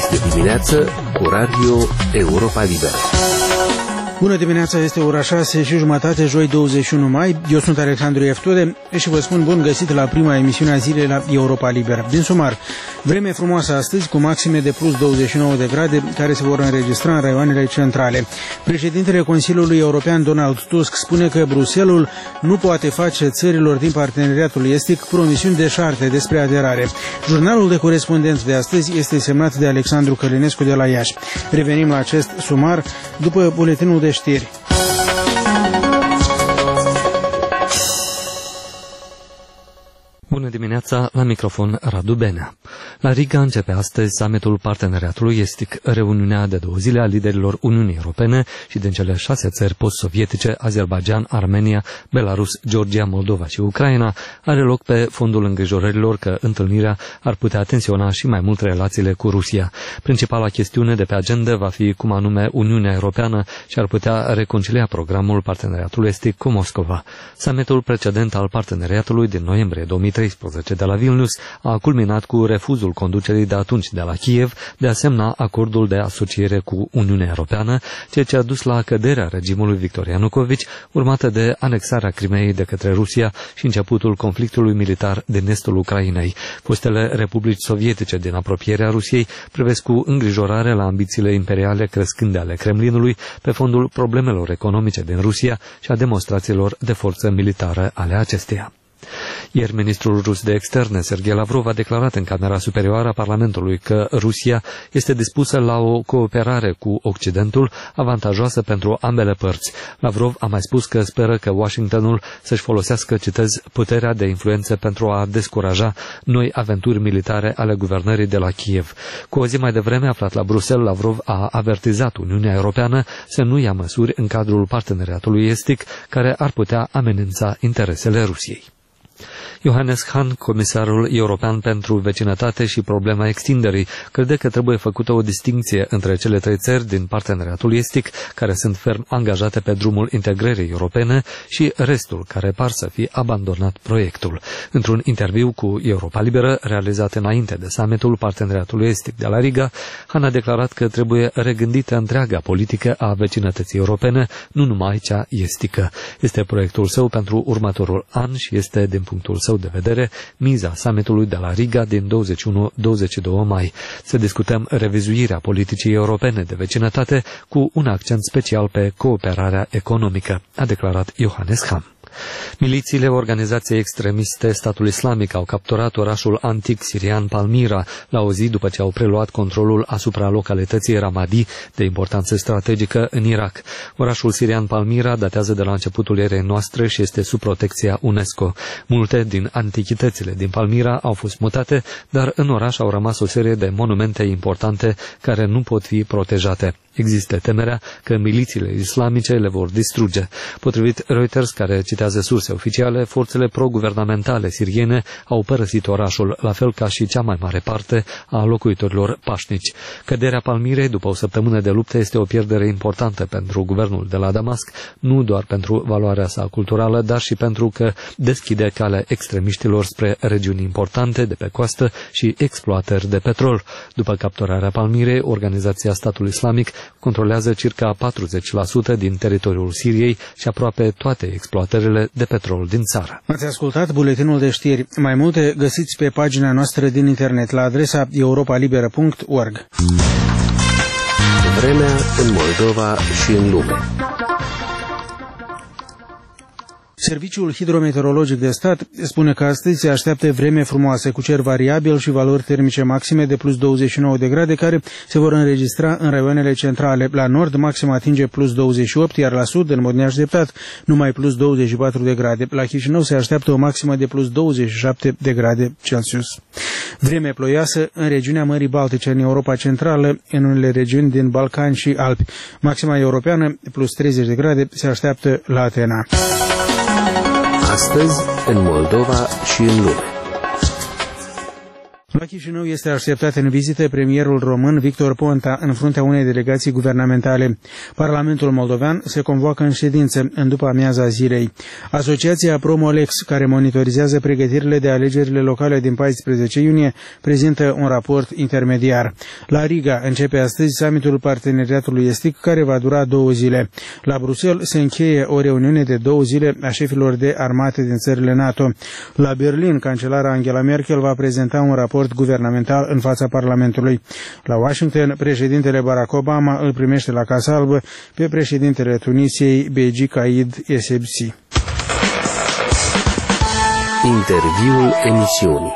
Este dimineață cu Radio Europa Liberă. Bună dimineața, este ora 6:30, joi 21 mai. Eu sunt Alexandru Eftode și vă spun bun găsit la prima emisiune a zilei la Europa Liberă. Din sumar, vreme frumoasă astăzi cu maxime de plus 29 de grade care se vor înregistra în raioanele centrale. Președintele Consiliului European Donald Tusk spune că Bruxelles nu poate face țărilor din parteneriatul estic promisiuni deșarte despre aderare. Jurnalul de corespondenți de astăzi este semnat de Alexandru Călinescu de la Iași. Revenim la acest sumar după buletinul de știri. Bună dimineața, la microfon Radu Benea. La Riga începe astăzi summitul Parteneriatului Estic, reuniunea de 2 zile a liderilor Uniunii Europene și din cele 6 țări post-sovietice, Azerbaijan, Armenia, Belarus, Georgia, Moldova și Ucraina, are loc pe fondul îngrijorărilor că întâlnirea ar putea tensiona și mai mult relațiile cu Rusia. Principala chestiune de pe agenda va fi cum anume Uniunea Europeană și ar putea reconcilia programul Parteneriatului Estic cu Moscova. Summitul precedent al parteneriatului din noiembrie 2013 de la Vilnius a culminat cu refuzul conducerii de atunci de la Kiev de a semna acordul de asociere cu Uniunea Europeană, ceea ce a dus la căderea regimului Victor Ianukovici, urmată de anexarea Crimeei de către Rusia și începutul conflictului militar din estul Ucrainei. Fostele republici sovietice din apropierea Rusiei privesc cu îngrijorare la ambițiile imperiale crescânde ale Kremlinului pe fondul problemelor economice din Rusia și a demonstrațiilor de forță militară ale acesteia. Ieri, ministrul rus de externe, Sergei Lavrov, a declarat în Camera Superioară a Parlamentului că Rusia este dispusă la o cooperare cu Occidentul avantajoasă pentru ambele părți. Lavrov a mai spus că speră că Washingtonul să-și folosească, citez, puterea de influență pentru a descuraja noi aventuri militare ale guvernării de la Kiev. Cu o zi mai devreme, aflat la Bruxelles, Lavrov a avertizat Uniunea Europeană să nu ia măsuri în cadrul parteneriatului estic care ar putea amenința interesele Rusiei. Johannes Hahn, comisarul european pentru vecinătate și problema extinderii, crede că trebuie făcută o distinție între cele 3 țări din parteneriatul estic, care sunt ferm angajate pe drumul integrării europene, și restul, care par să fi abandonat proiectul. Într-un interviu cu Europa Liberă, realizat înainte de summitul parteneriatului estic de la Riga, Hahn a declarat că trebuie regândită întreaga politică a vecinătății europene, nu numai cea estică. Este proiectul său pentru următorul an și este, din punctul său de vedere, miza summitului de la Riga din 21-22 mai. Să discutăm revizuirea politicii europene de vecinătate cu un accent special pe cooperarea economică, a declarat Johannes Hahn. Milițiile organizației extremiste Statul Islamic au capturat orașul antic sirian Palmyra la o zi după ce au preluat controlul asupra localității Ramadi, de importanță strategică în Irak. Orașul sirian Palmyra datează de la începutul erei noastre și este sub protecția UNESCO. Multe din antichitățile din Palmyra au fost mutate, dar în oraș au rămas o serie de monumente importante care nu pot fi protejate. Există temerea că milițiile islamice le vor distruge. Potrivit Reuters, care citează surse oficiale, forțele pro-guvernamentale siriene au părăsit orașul, la fel ca și cea mai mare parte a locuitorilor pașnici. Căderea Palmyrei după o săptămână de luptă este o pierdere importantă pentru guvernul de la Damasc, nu doar pentru valoarea sa culturală, dar și pentru că deschide calea extremiștilor spre regiuni importante de pe coastă și exploatări de petrol. După capturarea Palmyrei, organizația Statului Islamic controlează circa 40% din teritoriul Siriei și aproape toate exploatările de petrol din țară. Ați ascultat buletinul de știri. Mai multe găsiți pe pagina noastră din internet la adresa europalibera.org. Vremea în Moldova și în lume. Serviciul Hidrometeorologic de Stat spune că astăzi se așteaptă vreme frumoasă cu cer variabil și valori termice maxime de plus 29 de grade care se vor înregistra în raioanele centrale. La nord maxima atinge plus 28, iar la sud, în mod neașteptat, numai plus 24 de grade. La Chișinău se așteaptă o maximă de plus 27 de grade Celsius. Vreme ploioasă în regiunea Mării Baltice, în Europa Centrală, în unele regiuni din Balcani și Alpi. Maxima europeană, plus 30 de grade, se așteaptă la Atena. Astăzi, în Moldova și în lume. La Chișinău este așteptat în vizită premierul român Victor Ponta în fruntea unei delegații guvernamentale. Parlamentul moldovean se convoacă în ședință în după amiaza zilei. Asociația Promolex, care monitorizează pregătirile de alegerile locale din 14 iunie, prezintă un raport intermediar. La Riga începe astăzi summitul Parteneriatului Estic, care va dura 2 zile. La Bruxelles se încheie o reuniune de 2 zile a șefilor de armate din țările NATO. La Berlin, cancelara Angela Merkel va prezenta un raport guvernamental în fața Parlamentului. La Washington, președintele Barack Obama îl primește la Casa Albă pe președintele Tunisiei Beji Caid Essebsi. Interviul emisiunii.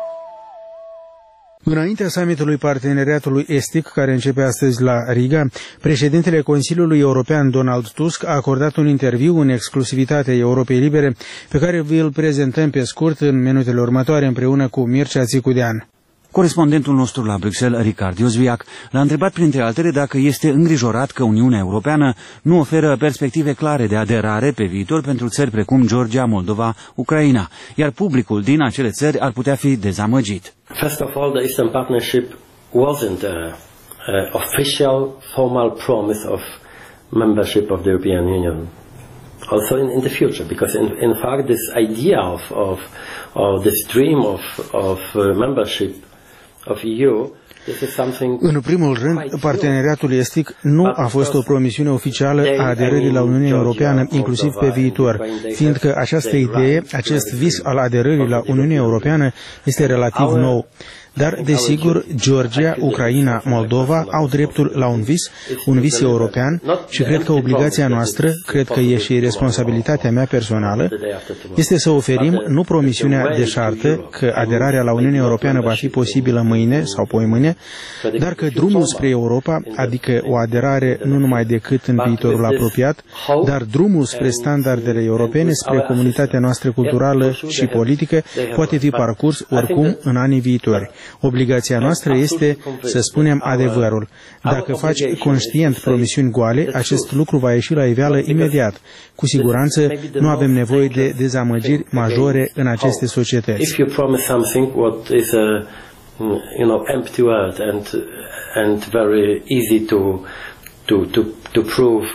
Înaintea summitului Parteneriatului Estic, care începe astăzi la Riga, președintele Consiliului European Donald Tusk a acordat un interviu în exclusivitate Europei Libere, pe care vi-l prezentăm pe scurt în minutele următoare împreună cu Mircea Țicudean. Corespondentul nostru la Bruxelles, Ricard Iosviac, l-a întrebat printre altele dacă este îngrijorat că Uniunea Europeană nu oferă perspective clare de aderare pe viitor pentru țări precum Georgia, Moldova, Ucraina, iar publicul din acele țări ar putea fi dezamăgit. First of all, the Eastern Partnership wasn't an official, formal promise of membership of the European Union. Also in the future, because in fact this idea of this dream of membership of EU, în primul rând, parteneriatul estic nu a fost o promisiune oficială a aderării la Uniunea Europeană, inclusiv pe viitor, fiindcă această idee, acest vis al aderării la Uniunea Europeană este relativ nou. Dar, desigur, Georgia, Ucraina, Moldova au dreptul la un vis european și cred că obligația noastră, cred că e și responsabilitatea mea personală, este să oferim nu promisiunea deșartă că aderarea la Uniunea Europeană va fi posibilă mâine sau poimâine, dar că drumul spre Europa, adică o aderare nu numai decât în viitorul apropiat, dar drumul spre standardele europene, spre comunitatea noastră culturală și politică, poate fi parcurs oricum în anii viitori. Obligația noastră este să spunem adevărul. Dacă faci conștient promisiuni goale, acest lucru va ieși la iveală imediat. Cu siguranță nu avem nevoie de dezamăgiri majore în aceste societăți. If you promise something what is a empty word and very easy to prove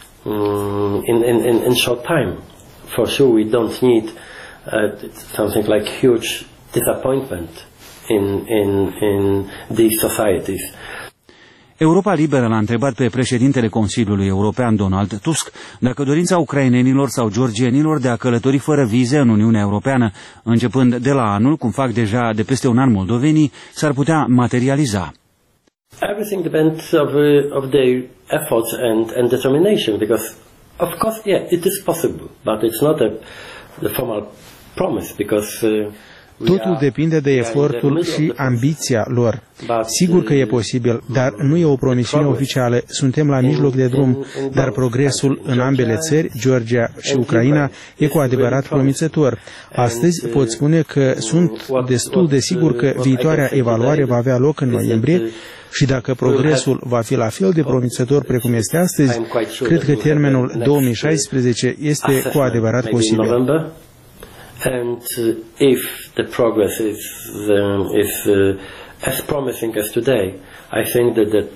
in short time, for sure we don't need something like huge disappointment in these societies. Europa Liberă l-a întrebat pe președintele Consiliului European Donald Tusk dacă dorința ucrainenilor sau georgienilor de a călători fără vize în Uniunea Europeană, începând de la anul, cum fac deja de peste un an moldovenii, s-ar putea materializa. Everything depends of their efforts and determination, because of course, yeah, it is possible, but it's not the formal promise, because totul depinde de efortul și ambiția lor. Sigur că e posibil, dar nu e o promisiune oficială. Suntem la mijloc de drum, dar progresul în ambele țări, Georgia și Ucraina, e cu adevărat promițător. Astăzi pot spune că sunt destul de sigur că viitoarea evaluare va avea loc în noiembrie și dacă progresul va fi la fel de promițător precum este astăzi, cred că termenul 2016 este cu adevărat posibil. And if the progress is as promising as today, I think that the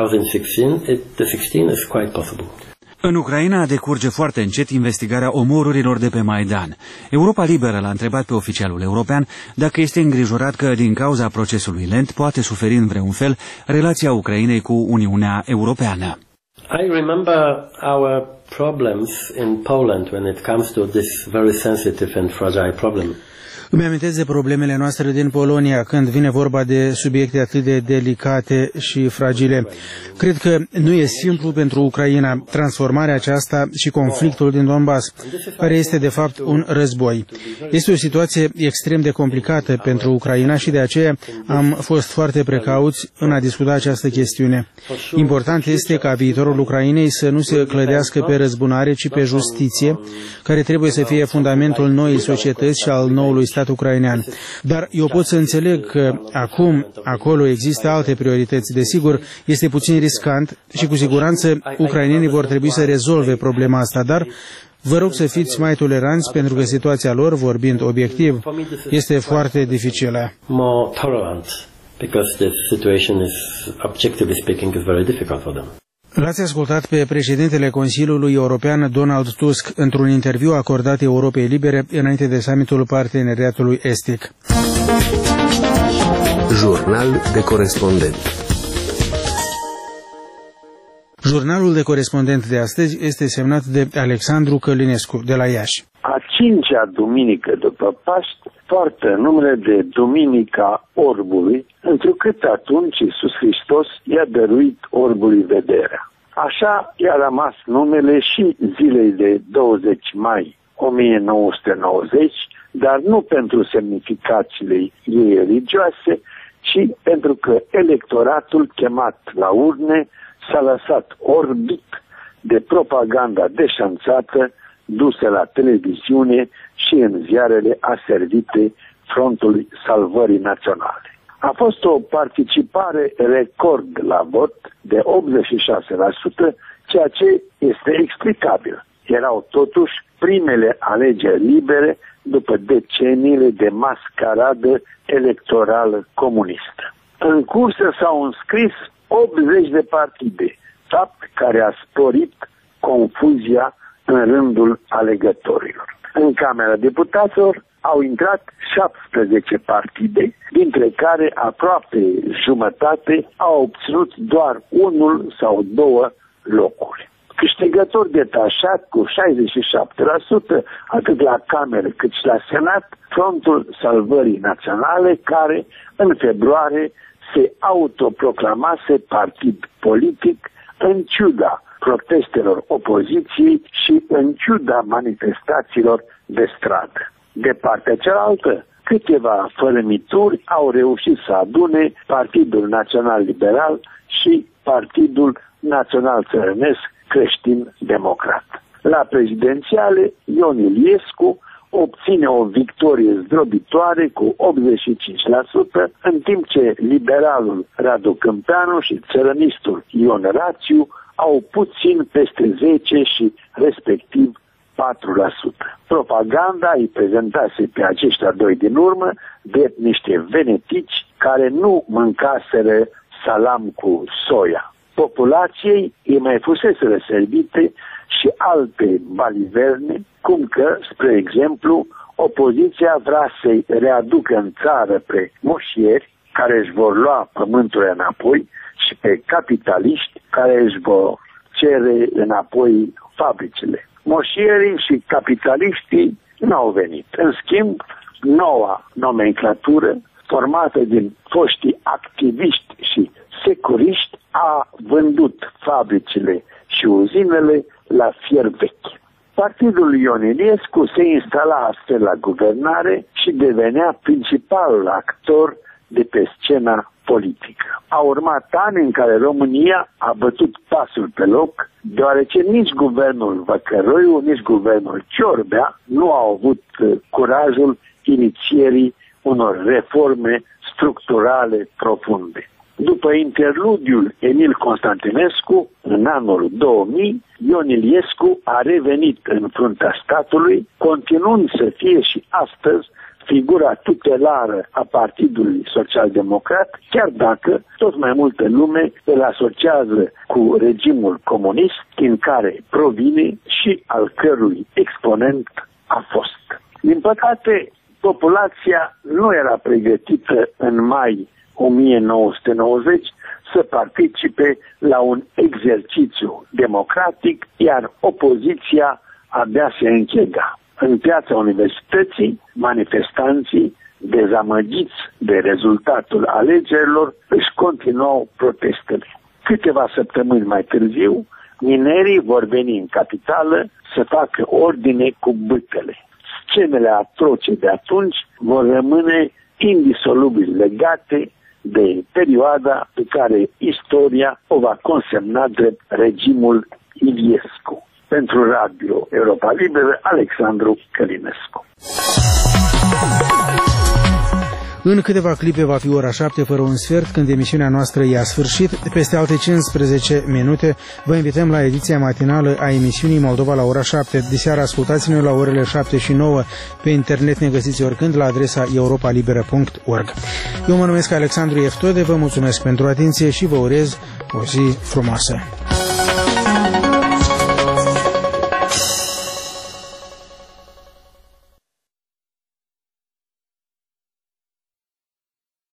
2016 is quite possible. În Ucraina decurge foarte încet investigarea omorurilor de pe Maidan. Europa Liberă l-a întrebat pe oficialul european dacă este îngrijorat că, din cauza procesului lent, poate suferi în vreun fel relația Ucrainei cu Uniunea Europeană. I remember our problems in Poland when it comes to this very sensitive and fragile problem. Îmi amintesc de problemele noastre din Polonia când vine vorba de subiecte atât de delicate și fragile. Cred că nu e simplu pentru Ucraina transformarea aceasta și conflictul din Donbass, care este de fapt un război. Este o situație extrem de complicată pentru Ucraina și de aceea am fost foarte precauți în a discuta această chestiune. Important este ca viitorul Ucrainei să nu se clădească pe răzbunare, ci pe justiție, care trebuie să fie fundamentul noii societăți și al noului stat ucrainean. Dar eu pot să înțeleg că acum acolo există alte priorități. Desigur, este puțin riscant și cu siguranță ucrainenii vor trebui să rezolve problema asta, dar Vă rog să fiți mai toleranți pentru că situația lor, vorbind obiectiv, este foarte dificilă. More tolerant, because the situation is, objectively speaking, is very difficult for them. L-ați ascultat pe președintele Consiliului European, Donald Tusk, într-un interviu acordat Europei Libere înainte de summitul Parteneriatului Estic. Jurnal de corespondent. Jurnalul de corespondent de astăzi este semnat de Alexandru Călinescu, de la Iași. A cincea duminică după Paști poartă numele de Duminica Orbului, întrucât atunci Iisus Hristos i-a dăruit orbului vederea. Așa i-a rămas numele și zilei de 20 mai 1990, dar nu pentru semnificațiile ei religioase, ci pentru că electoratul chemat la urne s-a lăsat orbit de propaganda deșanțată dusă la televiziune și în ziarele aservite Frontului Salvării Naționale. A fost o participare record la vot de 86%, ceea ce este explicabil. Erau totuși primele alegeri libere după deceniile de mascaradă electorală comunistă. În cursă s-au înscris 80 de partide, fapt care a sporit confuzia în rândul alegătorilor. În Camera Deputaților au intrat 17 partide, dintre care aproape jumătate au obținut doar unul sau două locuri. Câștigător detașat cu 67%, atât la Cameră cât și la Senat, Frontul Salvării Naționale, care în februarie se autoproclamase partid politic în ciuda protestelor opoziției și în ciuda manifestațiilor de stradă. De partea cealaltă, câteva fărâmituri au reușit să adune Partidul Național Liberal și Partidul Național Țărănesc Creștin-Democrat. La prezidențiale, Ion Iliescu obține o victorie zdrobitoare cu 85%, în timp ce liberalul Radu Câmpeanu și țărănistul Ion Rațiu au puțin peste 10 și respectiv 4%. Propaganda îi prezentase pe aceștia doi din urmă de niște venetici care nu mâncaseră salam cu soia. Populației îi mai fuseseră servite și alte baliverne, cum că, spre exemplu, opoziția vrea să-i readucă în țară pe moșieri care își vor lua pământul înapoi și pe capitaliști care își vor cere înapoi fabricile. Moșierii și capitaliștii n-au venit. În schimb, noua nomenclatură, formată din foștii activiști și securiști, a vândut fabricile și uzinele la fier vechi. Partidul Ion Iliescu se instala astfel la guvernare și devenea principalul actor de pe scena politică. Au urmat ani în care România a bătut pasul pe loc, deoarece nici guvernul Văcăroiu, nici guvernul Ciorbea nu au avut curajul inițierii unor reforme structurale profunde. După interludiul Emil Constantinescu, în anul 2000, Ion Iliescu a revenit în fruntea statului, continuând să fie și astăzi figura tutelară a Partidului Social-Democrat, chiar dacă tot mai multă lume îl asociază cu regimul comunist, din care provine și al cărui exponent a fost. Din păcate, populația nu era pregătită în mai 1990 să participe la un exercițiu democratic, iar opoziția abia se închega. În piața universității, manifestanții, dezamăgiți de rezultatul alegerilor, își continuau protestele. Câteva săptămâni mai târziu, minerii vor veni în capitală să facă ordine cu bâtele. Scenele atroce de atunci vor rămâne indisolubil legate de perioada pe care istoria o va consemna drept regimul Iliescu. Pentru Radio Europa Liberă, Alexandru Călinescu. În câteva clipe va fi ora 7 fără un sfert, când emisiunea noastră ia sfârșit. Peste alte 15 minute vă invităm la ediția matinală a emisiunii Moldova la ora 7. Diseară ascultați-ne la orele 7 și 9. Pe internet ne găsiți oricând la adresa europalibera.org. Eu mă numesc Alexandru Eftode, vă mulțumesc pentru atenție și vă urez o zi frumoasă.